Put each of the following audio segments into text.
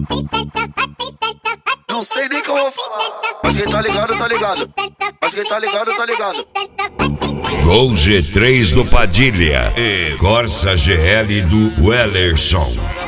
Não sei nem como eu vou falar, mas quem tá ligado, tá ligado. Mas quem tá ligado, tá ligado. Gol G3 do Padilha e Corsa GL do Wellerson.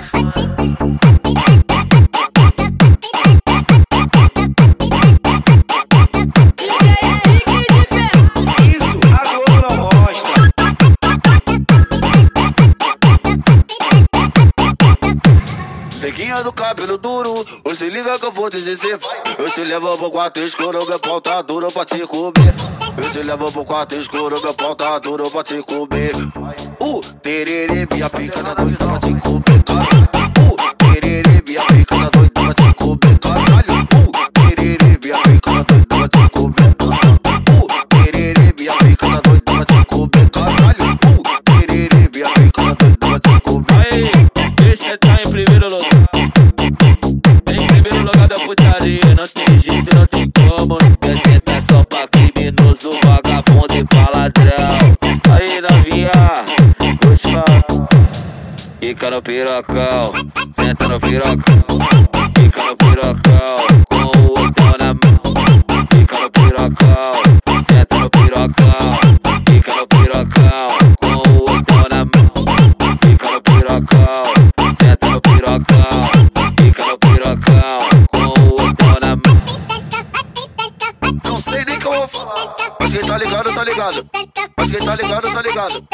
Neguinha do cabelo duro, você liga que eu vou te dizer. Eu te levo pro quarto escuro, meu pau tá duro pra te comer. Eu te levo pro quarto escuro, meu pau tá duro pra te comer. Tererê, minha pica tá doida pra te comer, caralho. Tererê, minha pica tá doida pra te comer, caralho. Tererê, minha pica tá doida pra te comer. Tererê, minha pica tá doida pra te comer, caralho. Tererê, minha pica tá doida pra te comer. Aí, esse tá em primeiro lugar. Em primeiro lugar da putaria, não tem jeito, não tem como. Esse tá só pra criminoso, vagabundo e paladrão. Aí novinha, vou te falar. Fica no pirocão, senta no pirocão. Fica no pirocão, com o botão na mão. Fica no pirocão, senta no pirocão. Fica no pirocão, com o botão na mão. Fica no pirocão, senta no pirocão. Fica no pirocão, com o botão na mão. Não sei nem como eu vou falar, mas quem tá ligado, tá ligado. Mas quem tá ligado, tá ligado.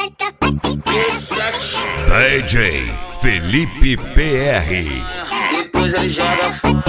DJ Felipe PR. Depois ele joga fora.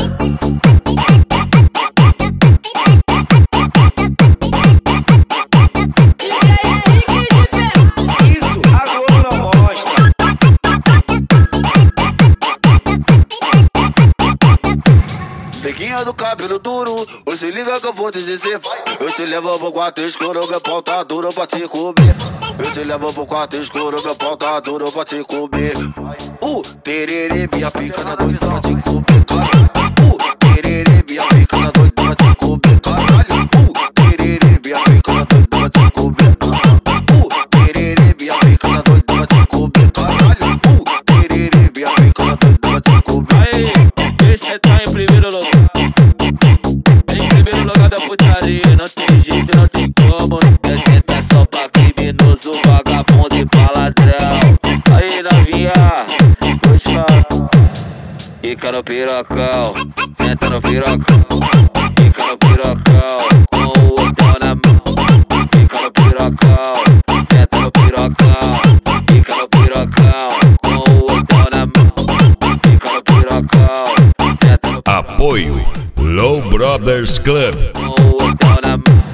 Neguinha do cabelo duro, você liga que eu vou te dizer. Eu te levo pro quarto escuro, meu pau tá duro pra te comer. Eu te levo pro quarto escuro, meu pau tá duro pra te comer. Tererê, minha pica tá doida pra te comer, caralho. Tererê, minha pica tá doida pra te comer, caralho. Tererê, minha pica tá doida pra te comer. Tererê, minha pica tá doida pra te comer, caralho. Tererê, minha pica tá doida pra te comer. Aí, esse tá em primeiro lugar. Em primeiro lugar da putaria, não tem jeito, não tem como. Esse tá só pra criminoso, vagabundo e paladrão. Aí novinha, vou te falar. Fica no pirocão, senta no pirocão. Fica no pirocão, com o botão na mão. Fica no pirocão, senta no pirocão. Fica no pirocão, com o botão na mão. Fica no pirocão, senta no pirocão. Apoio Low Brothers Club. Com o botão na mão.